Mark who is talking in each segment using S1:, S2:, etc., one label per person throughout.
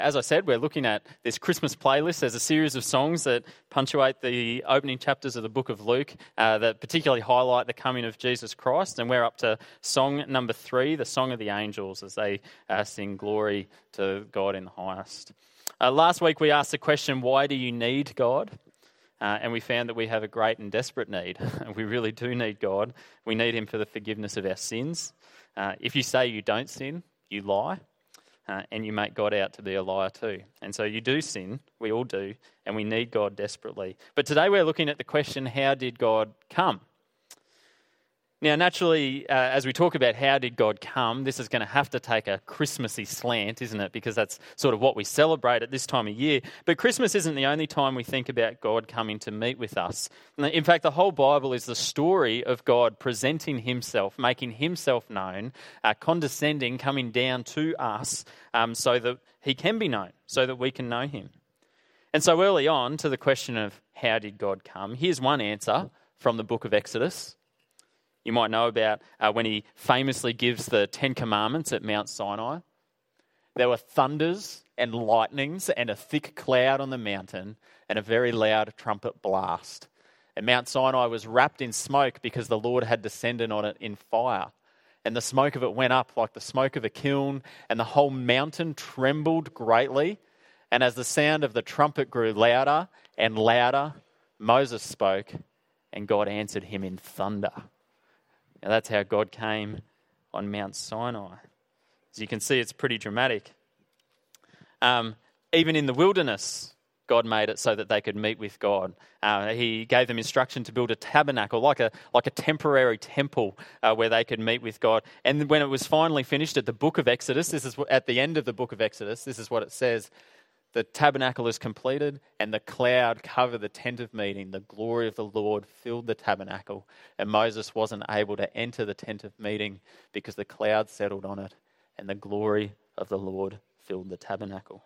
S1: As I said, we're looking at this Christmas playlist. There's a series of songs that punctuate the opening chapters of the book of Luke that particularly highlight the coming of Jesus Christ. And we're up to song number 3, the Song of the Angels, as they sing glory to God in the highest. Last week we asked the question, why do you need God? And we found that we have a great and desperate need. We really do need God. We need him for the forgiveness of our sins. If you say you don't sin, you lie. And you make God out to be a liar too. And so you do sin, we all do, and we need God desperately. But today we're looking at the question, how did God come? Now, naturally, as we talk about how did God come, this is going to have to take a Christmassy slant, isn't it? Because that's sort of what we celebrate at this time of year. But Christmas isn't the only time we think about God coming to meet with us. In fact, the whole Bible is the story of God presenting himself, making himself known, condescending, coming down to us so that he can be known, so that we can know him. And so early on to the question of how did God come, here's one answer from the book of Exodus. You might know about when he famously gives the 10 Commandments at Mount Sinai. There were thunders and lightnings and a thick cloud on the mountain and a very loud trumpet blast. And Mount Sinai was wrapped in smoke because the Lord had descended on it in fire. And the smoke of it went up like the smoke of a kiln, and the whole mountain trembled greatly. And as the sound of the trumpet grew louder and louder, Moses spoke, and God answered him in thunder. Now that's how God came on Mount Sinai. As you can see, it's pretty dramatic. Even in the wilderness, God made it so that they could meet with God. He gave them instruction to build a tabernacle, like a temporary temple where they could meet with God. And when it was finally finished at the book of Exodus, this is at the end of the book of Exodus, this is what it says. The tabernacle is completed, and the cloud covered the tent of meeting. The glory of the Lord filled the tabernacle, and Moses wasn't able to enter the tent of meeting because the cloud settled on it, and the glory of the Lord filled the tabernacle.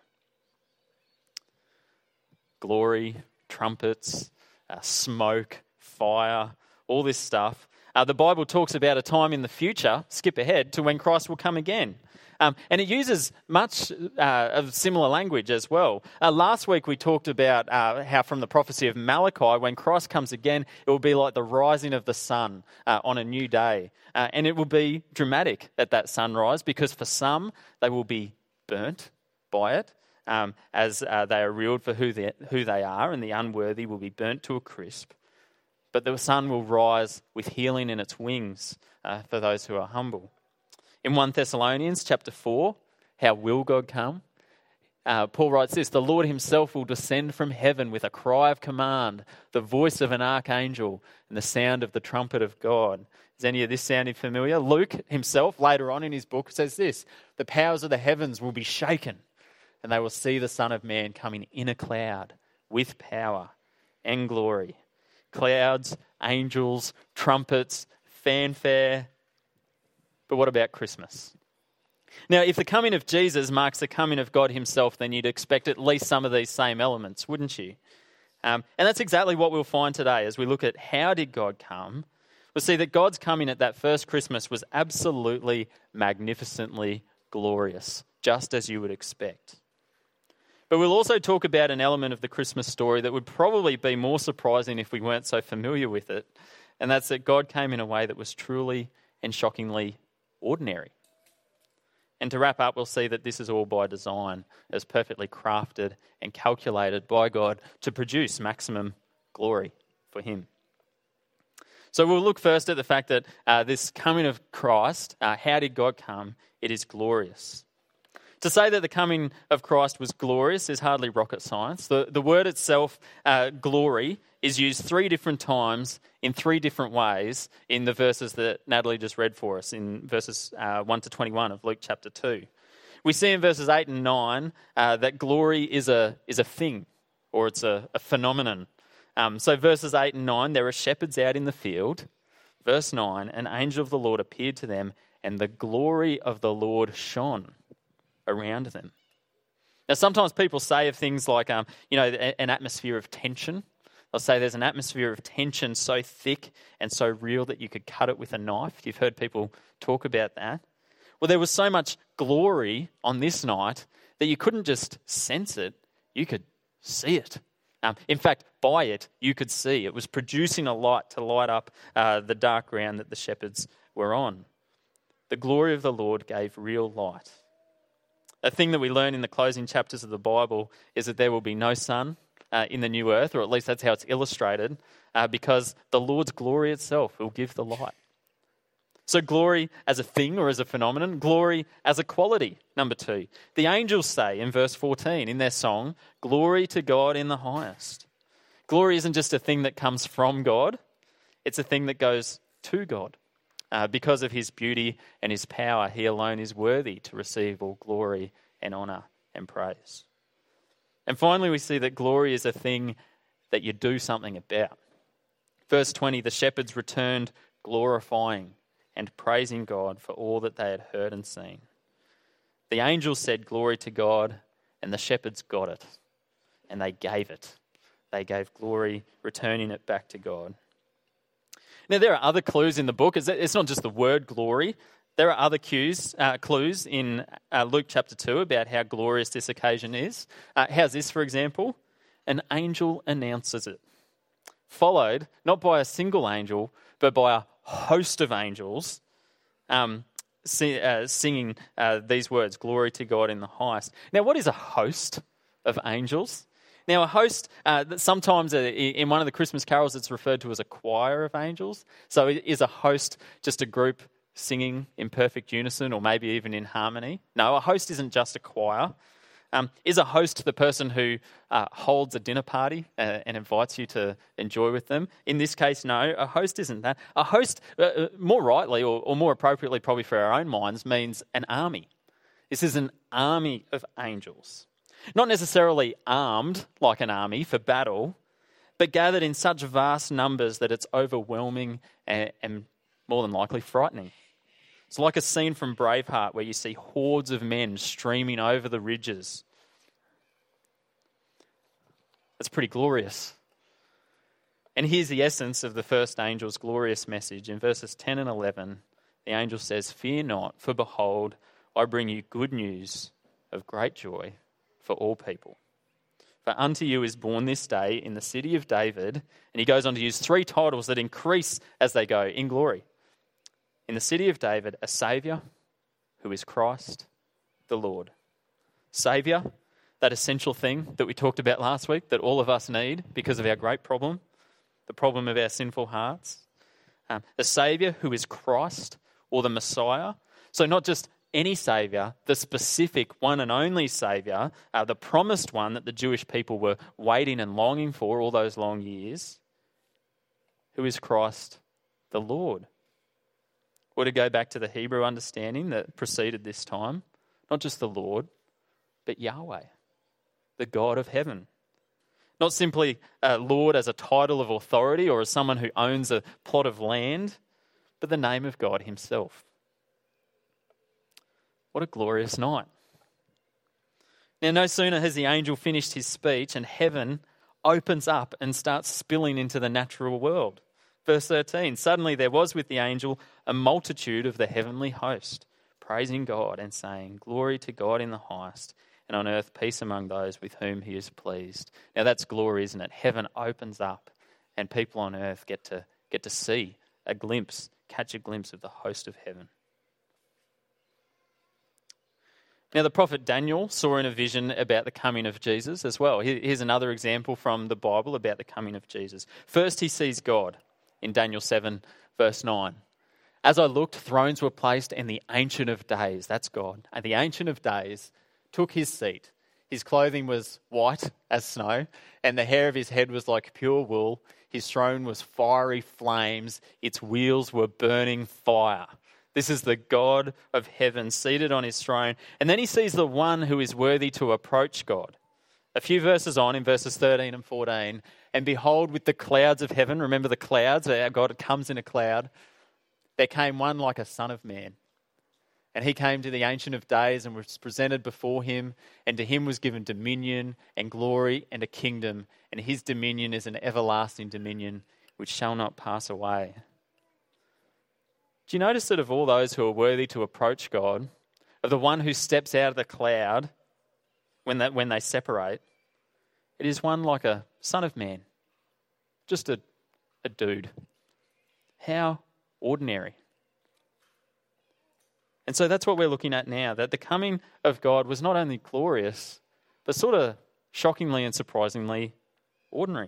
S1: Glory, trumpets, smoke, fire, all this stuff. The Bible talks about a time in the future, skip ahead, to when Christ will come again. And it uses much of similar language as well. Last week we talked about how from the prophecy of Malachi, when Christ comes again, it will be like the rising of the sun on a new day. And it will be dramatic at that sunrise because for some, they will be burnt by it as they are reeled for who they are, and the unworthy will be burnt to a crisp. But the sun will rise with healing in its wings for those who are humble. In 1 Thessalonians chapter 4, how will God come? Paul writes this, the Lord himself will descend from heaven with a cry of command, the voice of an archangel, and the sound of the trumpet of God. Is any of this sounding familiar? Luke himself, later on in his book, says this, the powers of the heavens will be shaken, and they will see the Son of Man coming in a cloud with power and glory. Clouds, angels, trumpets, fanfare. But what about Christmas? Now, if the coming of Jesus marks the coming of God himself, then you'd expect at least some of these same elements, wouldn't you? And that's exactly what we'll find today as we look at how did God come. We'll see that God's coming at that first Christmas was absolutely magnificently glorious, just as you would expect. But we'll also talk about an element of the Christmas story that would probably be more surprising if we weren't so familiar with it, and that's that God came in a way that was truly and shockingly ordinary. And to wrap up, we'll see that this is all by design, as perfectly crafted and calculated by God to produce maximum glory for him. So we'll look first at the fact that this coming of Christ, how did God come? It is glorious. To say that the coming of Christ was glorious is hardly rocket science. The word itself, glory, is used 3 different times in 3 different ways in the verses that Natalie just read for us, in verses 1 to 21 of Luke chapter 2. We see in verses 8 and 9 that glory is a thing, or it's a phenomenon. So verses 8 and 9, there are shepherds out in the field. Verse 9, an angel of the Lord appeared to them, and the glory of the Lord shone around them. Now, sometimes people say of things like, an atmosphere of tension. They'll say there's an atmosphere of tension so thick and so real that you could cut it with a knife. You've heard people talk about that. Well, there was so much glory on this night that you couldn't just sense it, you could see it. In fact, by it, you could see. It was producing a light to light up the dark ground that the shepherds were on. The glory of the Lord gave real light. A thing that we learn in the closing chapters of the Bible is that there will be no sun in the new earth, or at least that's how it's illustrated, because the Lord's glory itself will give the light. So glory as a thing or as a phenomenon, glory as a quality, number 2. The angels say in verse 14 in their song, "Glory to God in the highest." Glory isn't just a thing that comes from God, it's a thing that goes to God. Because of his beauty and his power, he alone is worthy to receive all glory and honour and praise. And finally, we see that glory is a thing that you do something about. Verse 20, the shepherds returned glorifying and praising God for all that they had heard and seen. The angels said, "Glory to God," and the shepherds got it, and they gave it. They gave glory, returning it back to God. Now, there are other clues in the book. It's not just the word glory. There are other clues in Luke chapter 2 about how glorious this occasion is. How's this, for example? An angel announces it, followed not by a single angel, but by a host of angels singing these words, "Glory to God in the highest." Now, what is a host of angels? Now, a host, sometimes in one of the Christmas carols, it's referred to as a choir of angels. So is a host just a group singing in perfect unison or maybe even in harmony? No, a host isn't just a choir. Is a host the person who holds a dinner party and invites you to enjoy with them? In this case, no, a host isn't that. A host, more rightly or more appropriately probably for our own minds, means an army. This is an army of angels. Not necessarily armed like an army for battle, but gathered in such vast numbers that it's overwhelming and more than likely frightening. It's like a scene from Braveheart where you see hordes of men streaming over the ridges. That's pretty glorious. And here's the essence of the first angel's glorious message. In verses 10 and 11, the angel says, "Fear not, for behold, I bring you good news of great joy for all people. For unto you is born this day in the city of David," and he goes on to use 3 titles that increase as they go in glory. "In the city of David, a Saviour who is Christ the Lord." Saviour, that essential thing that we talked about last week that all of us need because of our great problem, the problem of our sinful hearts. The Saviour who is Christ or the Messiah. So not just any Saviour, the specific one and only Saviour, the promised one that the Jewish people were waiting and longing for all those long years, who is Christ the Lord. Or to go back to the Hebrew understanding that preceded this time, not just the Lord, but Yahweh, the God of heaven. Not simply Lord as a title of authority or as someone who owns a plot of land, but the name of God himself. What a glorious night. Now, no sooner has the angel finished his speech and heaven opens up and starts spilling into the natural world. Verse 13, "Suddenly there was with the angel a multitude of the heavenly host, praising God and saying, 'Glory to God in the highest, and on earth peace among those with whom he is pleased.'" Now that's glory, isn't it? Heaven opens up and people on earth get to see a glimpse, catch a glimpse of the host of heaven. Now, the prophet Daniel saw in a vision about the coming of Jesus as well. Here's another example from the Bible about the coming of Jesus. First, he sees God in Daniel 7, verse 9. "As I looked, thrones were placed, and the Ancient of Days," that's God, "and the Ancient of Days took his seat. His clothing was white as snow, and the hair of his head was like pure wool. His throne was fiery flames. Its wheels were burning fire." This is the God of heaven seated on his throne. And then he sees the one who is worthy to approach God. A few verses on, in verses 13 and 14, "And behold, with the clouds of heaven," remember the clouds, our God comes in a cloud, "there came one like a son of man. And he came to the Ancient of Days and was presented before him, and to him was given dominion and glory and a kingdom, and his dominion is an everlasting dominion which shall not pass away." Do you notice that of all those who are worthy to approach God, of the one who steps out of the cloud, when they separate, it is one like a son of man, just a dude. How ordinary. And so that's what we're looking at now, that the coming of God was not only glorious, but sort of shockingly and surprisingly ordinary.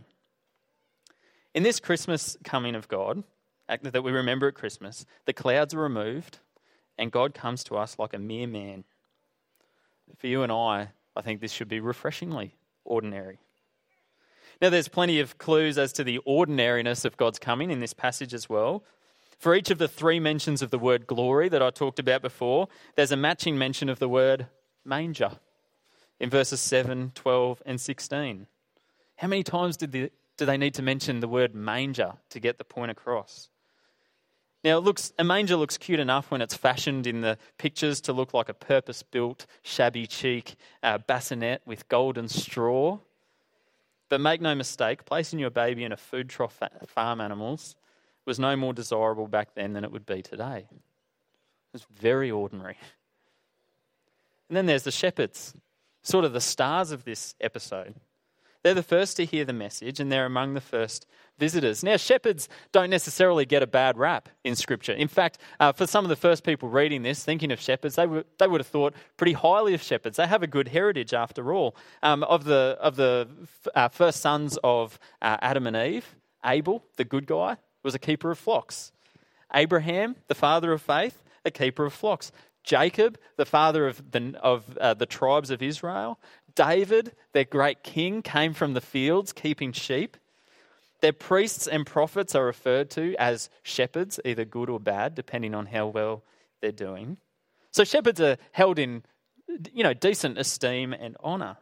S1: In this Christmas coming of God, that we remember at Christmas, the clouds are removed and God comes to us like a mere man. For you and I think this should be refreshingly ordinary. Now, there's plenty of clues as to the ordinariness of God's coming in this passage as well. For each of the three mentions of the word glory that I talked about before, there's a matching mention of the word manger in verses 7, 12 and 16. How many times do they need to mention the word manger to get the point across? Now, a manger looks cute enough when it's fashioned in the pictures to look like a purpose-built, shabby-chic bassinet with golden straw. But make no mistake, placing your baby in a food trough farm animals was no more desirable back then than it would be today. It was very ordinary. And then there's the shepherds, sort of the stars of this episode. They're the first to hear the message and they're among the first visitors. Now, shepherds don't necessarily get a bad rap in Scripture. In fact, for some of the first people reading this, thinking of shepherds, they would have thought pretty highly of shepherds. They have a good heritage after all. Of the first sons of Adam and Eve, Abel, the good guy, was a keeper of flocks. Abraham, the father of faith, a keeper of flocks. Jacob, the father of the tribes of Israel. David, their great king, came from the fields keeping sheep. Their priests and prophets are referred to as shepherds, either good or bad, depending on how well they're doing. So shepherds are held in, decent esteem and honour.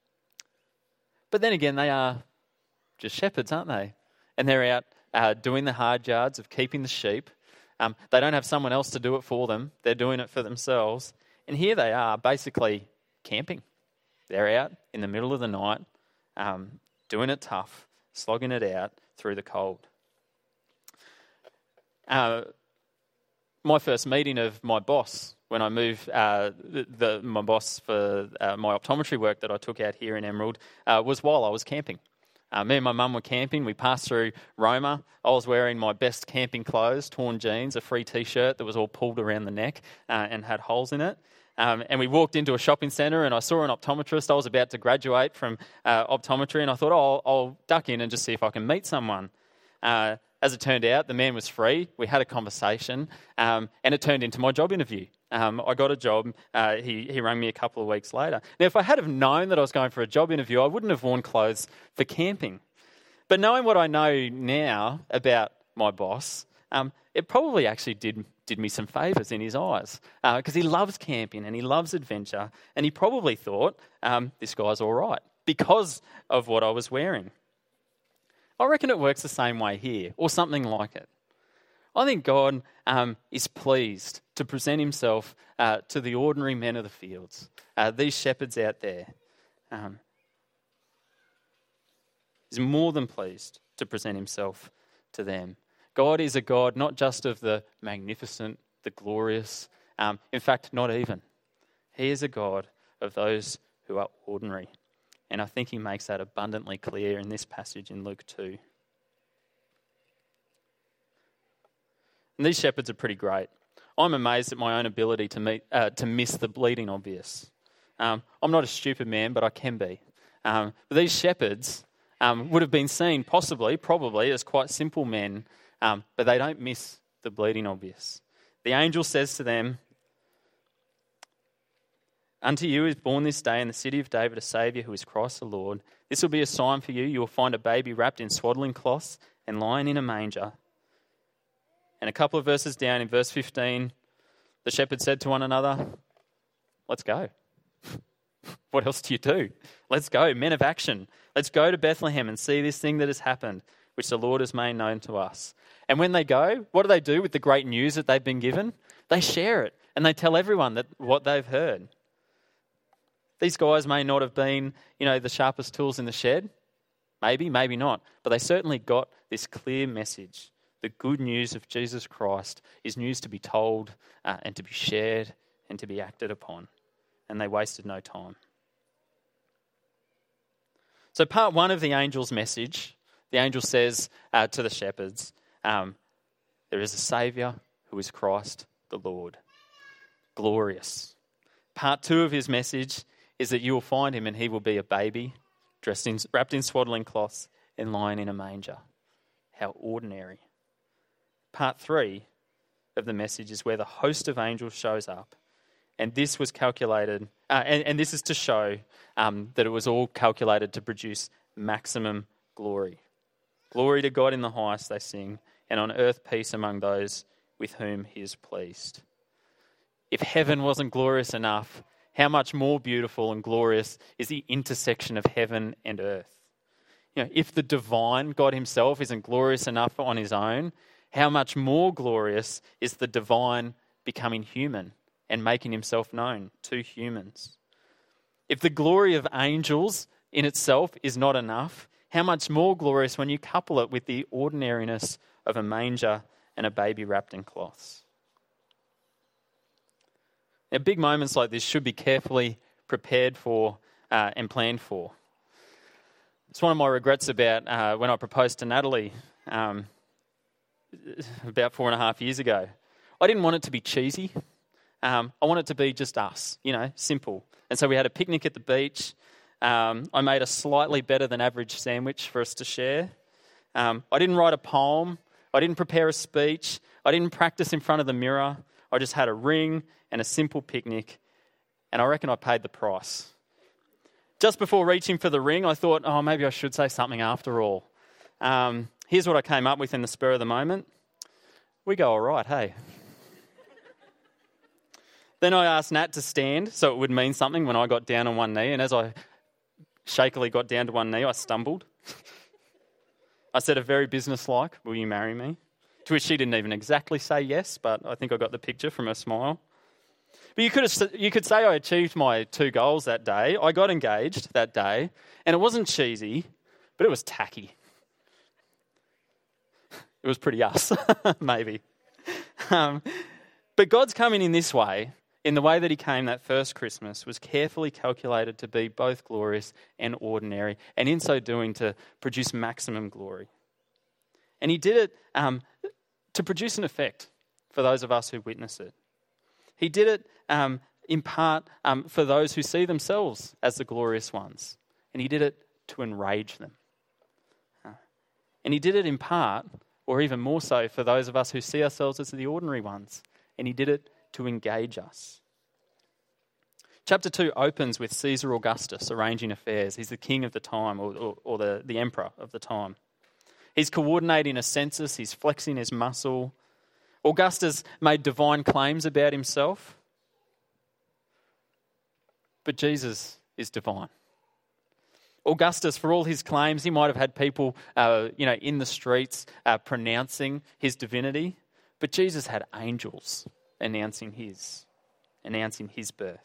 S1: But then again, they are just shepherds, aren't they? And they're out doing the hard yards of keeping the sheep. They don't have someone else to do it for them. They're doing it for themselves. And here they are, basically camping. They're out in the middle of the night, doing it tough, slogging it out through the cold. My first meeting of my boss, when I moved, my boss for my optometry work that I took out here in Emerald, was while I was camping. Me and my mum were camping. We passed through Roma. I was wearing my best camping clothes, torn jeans, a free T-shirt that was all pulled around the neck and had holes in it. And we walked into a shopping centre and I saw an optometrist. I was about to graduate from optometry and I thought, I'll duck in and just see if I can meet someone. As it turned out, the man was free. We had a conversation and it turned into my job interview. I got a job. He rang me a couple of weeks later. Now, if I had have known that I was going for a job interview, I wouldn't have worn clothes for camping. But knowing what I know now about my boss, it probably actually did me some favours in his eyes because he loves camping and he loves adventure and he probably thought, this guy's all right because of what I was wearing. I reckon it works the same way here or something like it. I think God is pleased to present himself to the ordinary men of the fields, these shepherds out there. He's more than pleased to present himself to them. God is a God not just of the magnificent, the glorious, in fact, not even. He is a God of those who are ordinary. And I think he makes that abundantly clear in this passage in Luke 2. And these shepherds are pretty great. I'm amazed at my own ability to miss the bleeding obvious. I'm not a stupid man, but I can be. But these shepherds would have been seen probably as quite simple men, but they don't miss the bleeding obvious. The angel says to them, "Unto you is born this day in the city of David a Saviour who is Christ the Lord. This will be a sign for you. You will find a baby wrapped in swaddling cloths and lying in a manger." And a couple of verses down in verse 15, the shepherds said to one another, "Let's go." What else do you do? Let's go, men of action. Let's go to Bethlehem and see this thing that has happened, which the Lord has made known to us. And when they go, what do with the great news that they've been given? They share it and they tell everyone that what they've heard. These guys may not have been, the sharpest tools in the shed. Maybe not. But they certainly got this clear message. The good news of Jesus Christ is news to be told and to be shared and to be acted upon. And they wasted no time. So part one of the angel's message, the angel says to the shepherds, there is a Saviour who is Christ the Lord. Glorious. Part two of his message is that you will find him and he will be a baby, wrapped in swaddling cloths and lying in a manger. How ordinary. Part three of the message is where the host of angels shows up. And this was calculated, and this is to show that it was all calculated to produce maximum glory. Glory to God in the highest, they sing, and on earth peace among those with whom he is pleased. If heaven wasn't glorious enough, how much more beautiful and glorious is the intersection of heaven and earth? If the divine God himself isn't glorious enough on his own, how much more glorious is the divine becoming human and making himself known to humans? If the glory of angels in itself is not enough, how much more glorious when you couple it with the ordinariness of a manger and a baby wrapped in cloths? Now, big moments like this should be carefully prepared for and planned for. It's one of my regrets about when I proposed to Natalie about 4.5 years ago. I didn't want it to be cheesy. I want it to be just us, simple. And so we had a picnic at the beach. I made a slightly better than average sandwich for us to share. I didn't write a poem. I didn't prepare a speech. I didn't practice in front of the mirror. I just had a ring and a simple picnic, and I reckon I paid the price. Just before reaching for the ring, I thought, maybe I should say something after all. Here's what I came up with in the spur of the moment. We go all right, hey? Then I asked Nat to stand so it would mean something when I got down on one knee, and as I shakily got down to one knee, I stumbled. I said a very businesslike, "Will you marry me?" To which she didn't even exactly say yes, but I think I got the picture from her smile. But you could say I achieved my 2 goals that day. I got engaged that day, and it wasn't cheesy, but it was tacky. It was pretty us, maybe. But God's coming in this way, in the way that he came that first Christmas, was carefully calculated to be both glorious and ordinary, and in so doing to produce maximum glory. And he did it to produce an effect for those of us who witness it. He did it in part for those who see themselves as the glorious ones. And he did it to enrage them. And he did it in part, or even more so, for those of us who see ourselves as the ordinary ones. And he did it to engage us. Chapter 2 opens with Caesar Augustus arranging affairs. He's the king of the time, or the emperor of the time. He's coordinating a census. He's flexing his muscle. Augustus made divine claims about himself. But Jesus is divine. Augustus, for all his claims, he might have had people, in the streets pronouncing his divinity. But Jesus had angels announcing his birth.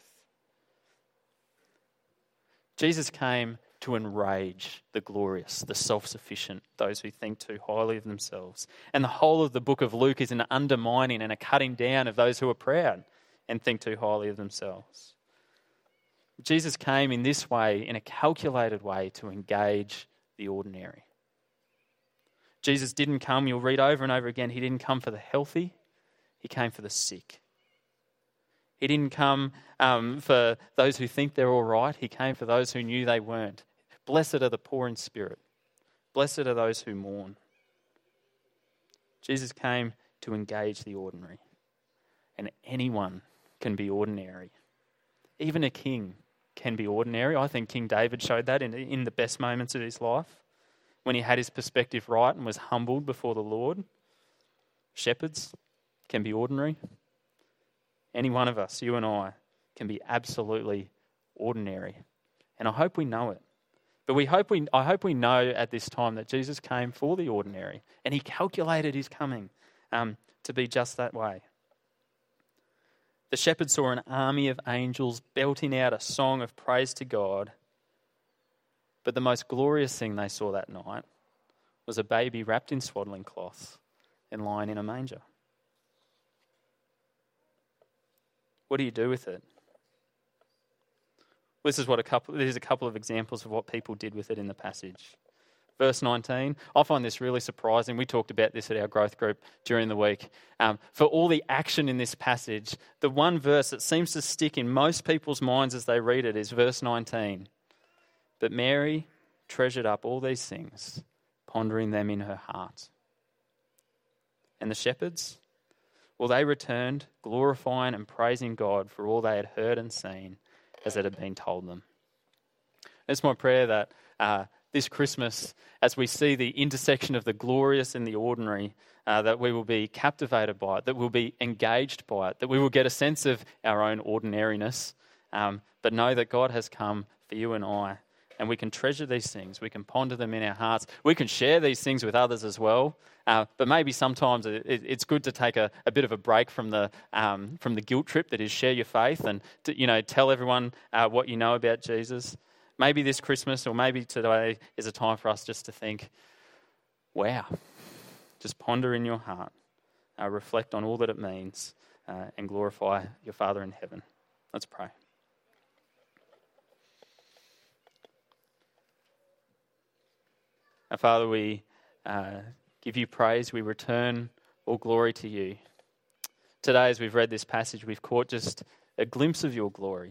S1: Jesus came to enrage the glorious, the self-sufficient, those who think too highly of themselves. And the whole of the book of Luke is an undermining and a cutting down of those who are proud and think too highly of themselves. Jesus came in this way, in a calculated way, to engage the ordinary. Jesus didn't come, you'll read over and over again, he didn't come for the healthy, he came for the sick. He didn't come for those who think they're all right, he came for those who knew they weren't. Blessed are the poor in spirit. Blessed are those who mourn. Jesus came to engage the ordinary. And anyone can be ordinary. Even a king can be ordinary. I think King David showed that in the best moments of his life, when he had his perspective right and was humbled before the Lord. Shepherds can be ordinary. Any one of us, you and I, can be absolutely ordinary. And I hope we know it. But I hope we know at this time that Jesus came for the ordinary, and he calculated his coming to be just that way. The shepherds saw an army of angels belting out a song of praise to God. But the most glorious thing they saw that night was a baby wrapped in swaddling cloths and lying in a manger. What do you do with it? There's a couple of examples of what people did with it in the passage. Verse 19, I find this really surprising. We talked about this at our growth group during the week. For all the action in this passage, the one verse that seems to stick in most people's minds as they read it is verse 19. But Mary treasured up all these things, pondering them in her heart. And the shepherds? Well, they returned, glorifying and praising God for all they had heard and seen as it had been told them. It's my prayer that this Christmas, as we see the intersection of the glorious and the ordinary, that we will be captivated by it, that we'll be engaged by it, that we will get a sense of our own ordinariness, but know that God has come for you and I, and we can treasure these things, we can ponder them in our hearts, we can share these things with others as well, but maybe sometimes it's good to take a bit of a break from the guilt trip that is share your faith and to, tell everyone what you know about Jesus. Maybe this Christmas or maybe today is a time for us just to think, wow, just ponder in your heart, reflect on all that it means, and glorify your Father in heaven. Let's pray. Our Father, we give you praise. We return all glory to you. Today, as we've read this passage, we've caught just a glimpse of your glory.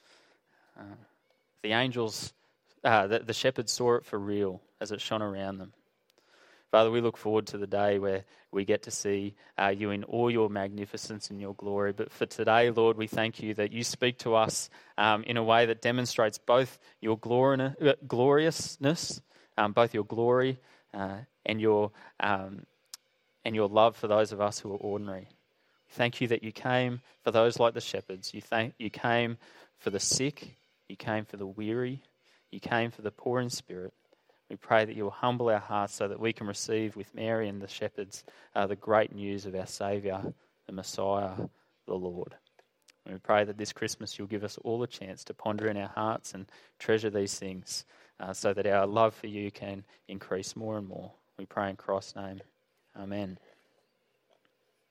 S1: The angels, the shepherds saw it for real as it shone around them. Father, we look forward to the day where we get to see you in all your magnificence and your glory. But for today, Lord, we thank you that you speak to us in a way that demonstrates both your gloriousness, both your glory and your love for those of us who are ordinary. Thank you that you came for those like the shepherds. You came for the sick. You came for the weary. You came for the poor in spirit. We pray that you will humble our hearts so that we can receive with Mary and the shepherds the great news of our Saviour, the Messiah, the Lord. And we pray that this Christmas you'll give us all a chance to ponder in our hearts and treasure these things so that our love for you can increase more and more. We pray in Christ's name. Amen.